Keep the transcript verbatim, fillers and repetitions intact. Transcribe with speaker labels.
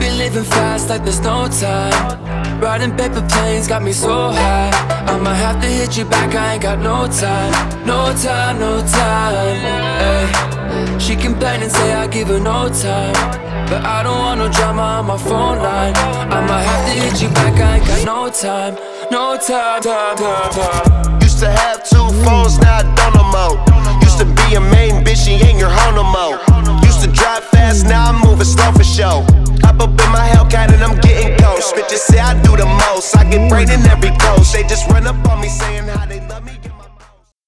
Speaker 1: be living fast like there's no time. Riding paper planes got me so high. I might have to hit you back, I ain't got no time. No time, no time, ay. She complain and say I give her no time, but I don't want no drama on my phone line. I might have to hit you back, I ain't got no time. No time, time, time, time.
Speaker 2: Used to have two phones, now I don't no more. Used to be a main bitch, she ain't your hoe no more. Used to drive fast, now I'm moving slow for show. Hop up in my Hellcat and I'm getting ghost. Bitches say I do the most, I get brain in every coast. They just run up on me saying how they